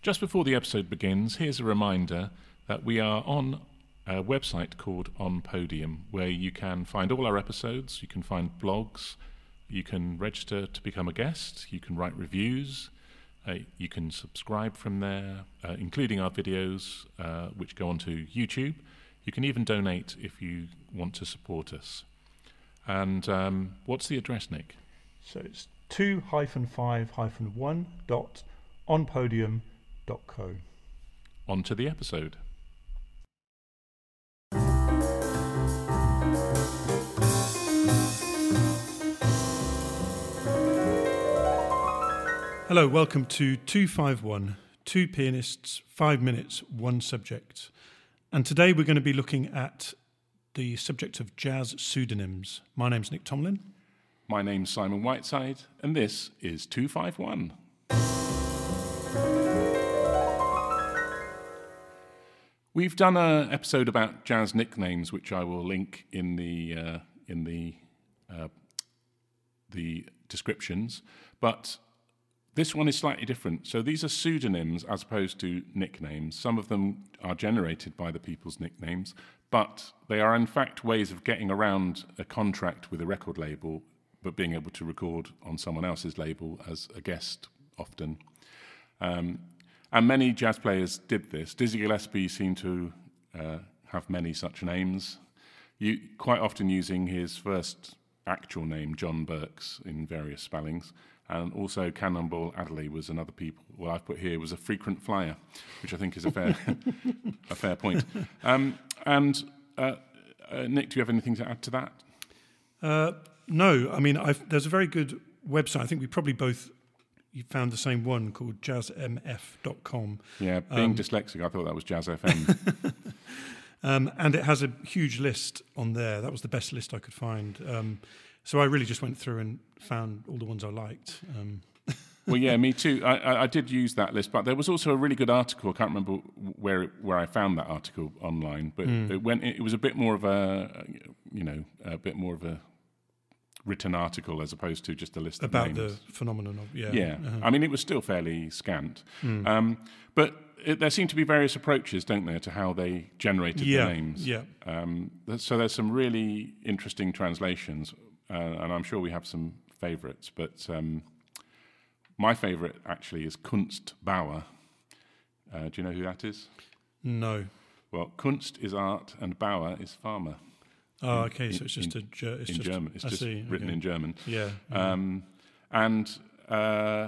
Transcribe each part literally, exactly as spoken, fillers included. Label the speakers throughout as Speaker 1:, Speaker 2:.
Speaker 1: Just before the episode begins, here's a reminder that we are on a website called On Podium, where you can find all our episodes, you can find blogs, you can register to become a guest, you can write reviews, uh, you can subscribe from there, uh, including our videos, uh, which go onto YouTube. You can even donate if you want to support us. And um, what's the address, Nick?
Speaker 2: So it's two hyphen five hyphen one dot onpodium dot co.
Speaker 1: On to the episode.
Speaker 2: Hello, welcome to two five one, two pianists, five minutes, one subject. And today we're going to be looking at the subject of jazz pseudonyms. My name's Nick Tomlin.
Speaker 1: My name's Simon Whiteside, and this is two five one. We've done an episode about jazz nicknames, which I will link in the uh, in the uh, the descriptions. But this one is slightly different. So these are pseudonyms as opposed to nicknames. Some of them are generated by the people's nicknames, but they are in fact ways of getting around a contract with a record label, but being able to record on someone else's label as a guest often. Um, And many jazz players did this. Dizzy Gillespie seemed to uh, have many such names, you, quite often using his first actual name, John Burks, in various spellings. And also Cannonball Adderley was another people. Well, I've put here was a frequent flyer, which I think is a fair a fair point. Um, and uh, uh, Nick, do you have anything to add to that?
Speaker 2: Uh, no, I mean, I've, there's a very good website. I think we probably both you found the same one called jazz m f dot com.
Speaker 1: Yeah, being
Speaker 2: um,
Speaker 1: dyslexic, I thought that was Jazz F M.
Speaker 2: um, and it has a huge list on there. That was the best list I could find. Um, so I really just went through and found all the ones I liked. Um.
Speaker 1: Well, yeah, me too. I, I, I did use that list, but there was also a really good article. I can't remember where where I found that article online, but mm. it went. It was a bit more of a, you know, a bit more of a written article as opposed to just a list
Speaker 2: about
Speaker 1: of names.
Speaker 2: The phenomenon of yeah.
Speaker 1: Yeah,
Speaker 2: uh-huh.
Speaker 1: I mean it was still fairly scant,
Speaker 2: mm.
Speaker 1: um, but it, there seem to be various approaches, don't there, to how they generated
Speaker 2: yeah.
Speaker 1: the names.
Speaker 2: Yeah.
Speaker 1: Um, so there's some really interesting translations, uh, and I'm sure we have some favourites. But um, my favourite actually is Kunstbauer. Uh, do you know who that is?
Speaker 2: No.
Speaker 1: Well, Kunst is art, and Bauer is farmer.
Speaker 2: Oh, okay. So
Speaker 1: in,
Speaker 2: it's just
Speaker 1: in,
Speaker 2: a ger- it's
Speaker 1: in
Speaker 2: just,
Speaker 1: German. It's
Speaker 2: I
Speaker 1: just
Speaker 2: see,
Speaker 1: written
Speaker 2: okay.
Speaker 1: in German.
Speaker 2: Yeah.
Speaker 1: Um, and uh,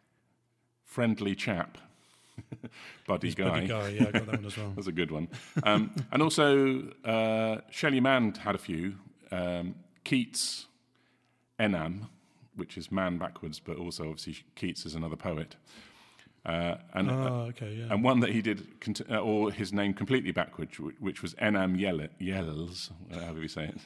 Speaker 1: friendly chap, buddy
Speaker 2: He's
Speaker 1: guy.
Speaker 2: Buddy guy. Yeah, I got that one as well.
Speaker 1: That's a good one. Um, and also uh, Shelley Mann had a few. Um, Keats, Enam, which is man backwards, but also obviously Keats is another poet. Uh, and,
Speaker 2: oh, okay, yeah.
Speaker 1: and one that he did, cont- uh, or his name completely backwards, which was Enam Yell- Yells, however you say it.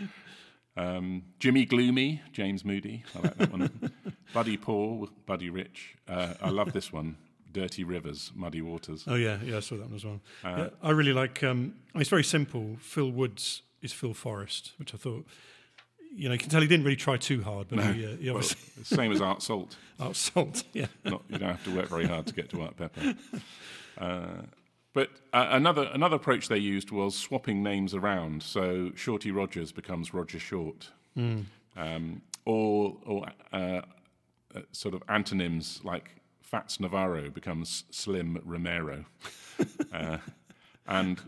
Speaker 1: Um, Jimmy Gloomy, James Moody, I like that one. Buddy Paul, Buddy Rich. Uh, I love this one. Dirty Rivers, Muddy Waters.
Speaker 2: Oh yeah, yeah, I saw that one as well.
Speaker 1: Uh,
Speaker 2: yeah, I really like. Um, it's very simple. Phil Woods is Phil Forrest, which I thought. You know, you can tell he didn't really try too hard, but
Speaker 1: no.
Speaker 2: he, uh, he obviously...
Speaker 1: Well, same as Art Salt.
Speaker 2: Art Salt, yeah.
Speaker 1: Not, you don't have to work very hard to get to Art Pepper. Uh, but uh, another another approach they used was swapping names around. So Shorty Rogers becomes Roger Short.
Speaker 2: Mm.
Speaker 1: Um, or or uh, uh, sort of antonyms like Fats Navarro becomes Slim Romero. uh, and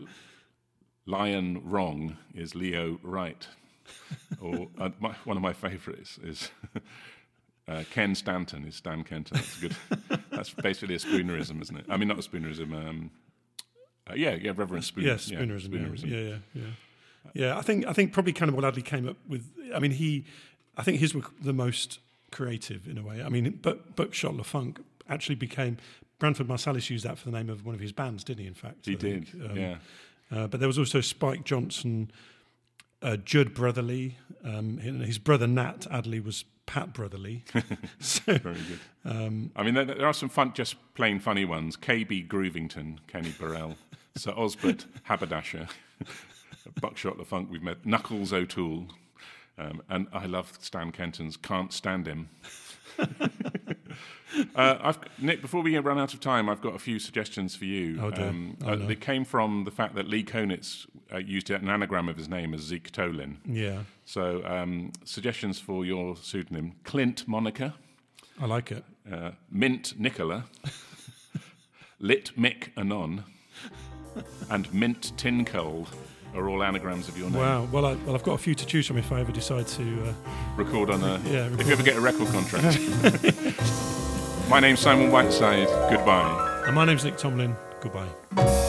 Speaker 1: Lion Wrong is Leo Right. Or uh, my, one of my favourites is uh, Ken Stanton is Stan Kenton. That's good. That's basically a Spoonerism, isn't it? I mean, not a Spoonerism. Um, uh, yeah, yeah, Reverend Spooner.
Speaker 2: Yeah, Spoonerism.
Speaker 1: Yeah, Spoonerism.
Speaker 2: Yeah, yeah, yeah. Yeah, I think I think probably Cannonball Adderley came up with. I mean, he, I think his were the most creative in a way. I mean, but Buckshot LaFunk actually became. Branford Marsalis used that for the name of one of his bands, didn't he? In fact,
Speaker 1: he
Speaker 2: I
Speaker 1: did.
Speaker 2: Think. Um,
Speaker 1: yeah.
Speaker 2: Uh, but there was also Spike Johnson. Uh, Judd Brotherly, um, his brother Nat Adderley was Pat Brotherly. so,
Speaker 1: Very good.
Speaker 2: Um,
Speaker 1: I mean, there, there are some fun, just plain funny ones. K B Groovington, Kenny Burrell, Sir Osbert Haberdasher, Buckshot LaFunk, we've met Knuckles O'Toole, um, and I love Stan Kenton's Can't Stand Him. uh, I've, Nick, before we run out of time, I've got a few suggestions for you.
Speaker 2: Oh, dear.
Speaker 1: Um,
Speaker 2: Oh,
Speaker 1: uh,
Speaker 2: no.
Speaker 1: They came from the fact that Lee Konitz uh, used an anagram of his name as Zeke Tolin.
Speaker 2: Yeah,
Speaker 1: So um, suggestions for your pseudonym: Clint Monica,
Speaker 2: I like it.
Speaker 1: uh, Mint Nicola, Lit Mick Anon, and Mint Tin Cold are all anagrams of your name.
Speaker 2: Wow. Well, I, well, I've got a few to choose from if I ever decide to. Uh,
Speaker 1: Record on a...
Speaker 2: Yeah,
Speaker 1: If
Speaker 2: record.
Speaker 1: you ever get a record contract. My name's Simon Whiteside. Goodbye.
Speaker 2: and my name's Nick Tomlin. Goodbye.